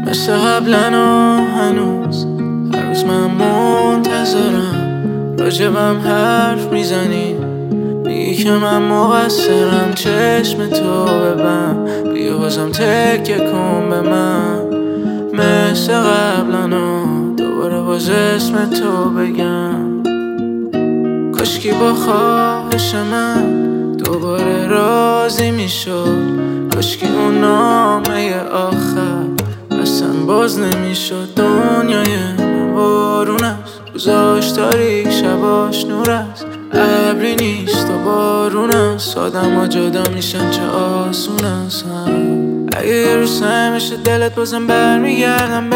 مثل قبلنا هنوز هر روز من منتظرم، راجبم حرف میزنی، میگی که من مقصرم. چشم تو ببن، بیا بازم تکیه کن به من. مثل قبلنا دوباره باز اسم تو بگم. کاشکی با خواهش من دوباره راضی میشد، کاشکی اون نامه آخر اصلا باز نمیشد. دنیای من بارون است، روزاش تاریک شباش نور است. ابری نیست و بارون است، آدم ها جدا میشن چه آسون است. اگه یه روز همیشه دلت بازم برمیگردم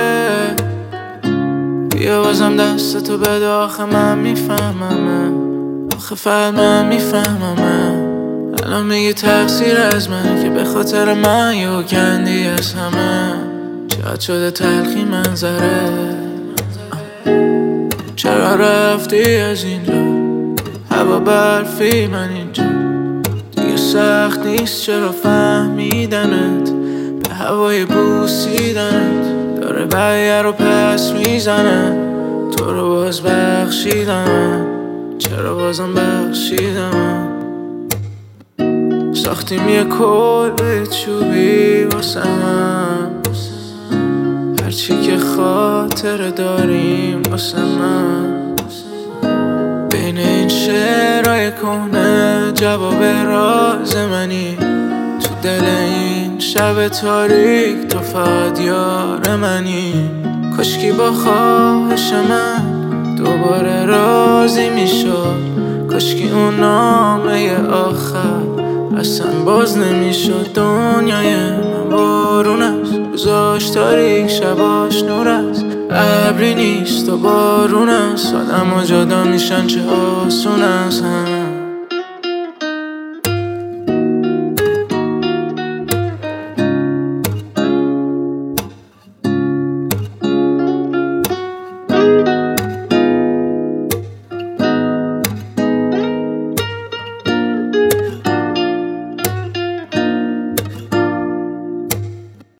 بیا بازم دستتو بده، آخه من میفهمم، آخه فقط من میفهمم. الان میگی تقصیر از من که به خاطر من یه کندی از همه. چقدر شده تلخی منظره، چرا رفتی از اینجا؟ هوا برفی من اینجا دیگه سخت نیست، چرا فهمیدنت به هوای بوسیدنت داره بقیه رو پس میزنه. تو رو باز بخشیدم، چرا بازم بخشیدم؟ ساختیم یه کلبه چوبی واسه من، هرچی که خاطره داریم واسه من. بین این شعرهای کنه جواب راز منی، تو دل این شب تاریک تو فقط یار منی. کاشکی با خواهش من دوباره راضی میشد، کاشکی اون نامه آخر اصلا باز نمیشد. دنیای من بارون است، روزاش تاریک شباش نور است. ابری نیست و بارون است، آدم ها جدا میشن چه آسون است.